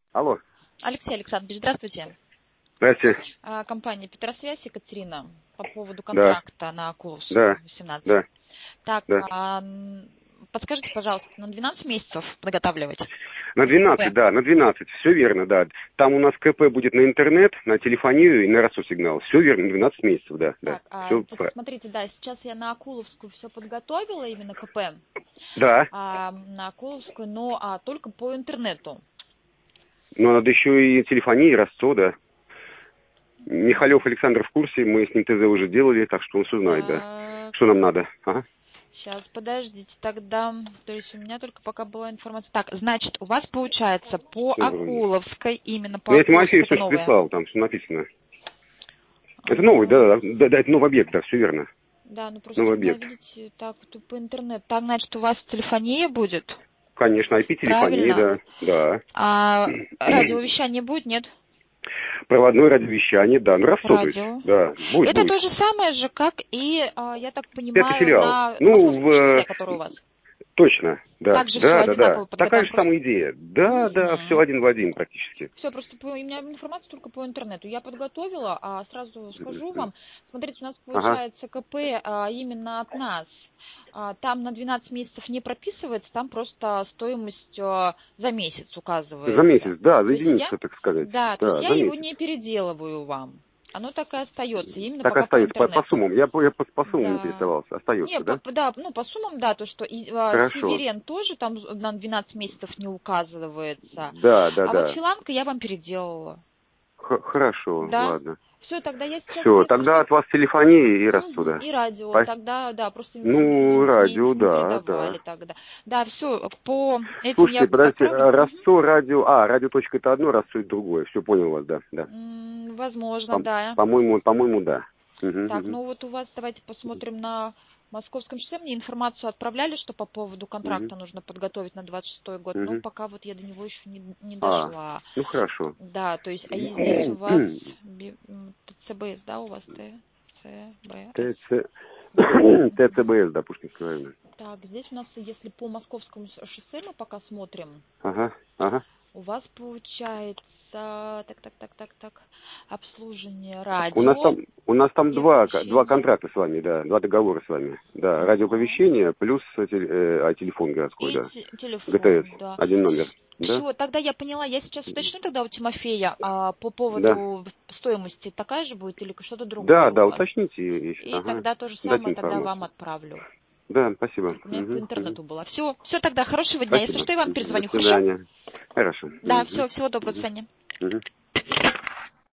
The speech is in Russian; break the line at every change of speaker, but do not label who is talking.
Алло.
Алексей Александрович, здравствуйте.
Здравствуйте.
Компания Петросвязь, Екатерина, по поводу
Да,
контракта на Акуловскую,
да,
18.
да,
Так,
да.
подскажите, пожалуйста, на 12 месяцев подготавливать?
На
Если
12,
КП.
да, на 12. Все верно, да. Там у нас КП будет на интернет, на телефонию и на радиосигнал. Все верно, 12 месяцев, да, да.
Так,
Все,
вот смотрите, да, сейчас я на Акуловскую все подготовила, именно КП,
да.
на Акуловскую, но только по интернету.
Но надо еще и телефония, и радио, да. Михалев Александр в курсе, мы с ним ТЗ уже делали, так что он все знает, да.
Так,
Что нам надо? Ага.
сейчас, подождите, тогда, то есть у меня только пока была информация. Так, значит, у вас получается по
Всё вроде.
Акуловской, именно по
Ну, я
Акуловской,
Тимофею
это
все
новое.
прислал, там все написано. Это новый, да, да, да, это новый объект, да, все верно.
Да, ну просто
Новый
у меня,
объект.
видите, так вот по интернету. Так, значит, у вас телефония будет,
Конечно, IP-телефония,
правильно?
да, да.
А радиовещание будет, нет?
Проводное радиовещание, да, ну, то есть,
Радио.
да, будет,
Это
будет.
то же самое же, как и, я так
Это
понимаю,
филиал.
на
Ну,
Московском шоссе, который у вас.
точно, да,
Также все
да, да, да.
одинаково
Такая
подготовим.
же
Просто
самая идея. Да, да, все один в один практически.
все, просто у меня информация только по интернету. Я подготовила, а сразу скажу вам. Смотрите, у нас
Ага.
получается КП именно от нас. Там на 12 месяцев не прописывается, там просто стоимость за месяц
За
указывается.
месяц, да, за
То есть я,
единицу, так сказать.
да, то есть
Да,
я
за
его
месяц.
не переделываю вам. Оно так и остается, именно
Так
пока по
остается по
интернету.
суммам. Я по суммам
Да.
интересовался.
Не,
Остается, да?
да, ну по суммам, да, то, что
Хорошо.
Северен тоже там на 12 месяцев не указывается.
Да, да,
А вот
да.
Филанка я вам переделала.
Хорошо,
Да.
ладно.
Все, тогда я сейчас,
Все,
если
тогда
что,
от вас телефония и рассуда.
и радио, тогда, да, просто,
Ну,
извините, мне
радио,
не
да,
передавали
да.
тогда. Да, все, по этим я
Слушайте, подождите,
отправлю.
Рассо, радио, радиоточка это одно, Рассо это другое. Все, понял вас, да, да.
Возможно, да.
По-моему, да. Мгм,
Так,
мгм,
ну вот у вас, давайте посмотрим на Московском шоссе. Мне информацию отправляли, что по поводу
мгм,
контракта нужно подготовить на 26-й год, но
мгм.
пока вот я до него еще не дошла.
Ну хорошо.
Да, то есть, и здесь у вас ТЦБС, да, у вас ТЦБС?
ТЦ...
Да.
ТЦБС, да, Пушкинская армия.
Так, здесь у нас, если по Московскому шоссе мы пока смотрим,
Ага, ага.
у вас получается, так, обслуживание
У нас
радио
там, у нас там
и
два
оповещение.
контракта с вами, да, два договора с вами. Да,
Ага.
радиоповещение плюс телефон городской,
И
да. ГТС,
телефон, да.
один номер, да,
Все, тогда я поняла. Я сейчас уточню тогда у Тимофея по
да.
поводу стоимости такая же будет или что-то другое
Да,
у
да,
вас.
уточните,
И
ага,
тогда то же
дайте
самое тогда вам
информацию.
отправлю.
Да, спасибо.
Только у меня по
Мгм, мгм.
интернету было. Все тогда, хорошего дня. Если
Спасибо.
что, я вам
Мгм. До
перезвоню, хорошо?
свидания. Хорошо.
Да,
Мгм,
все, всего доброго, до
мгм,
свидания.
мгм.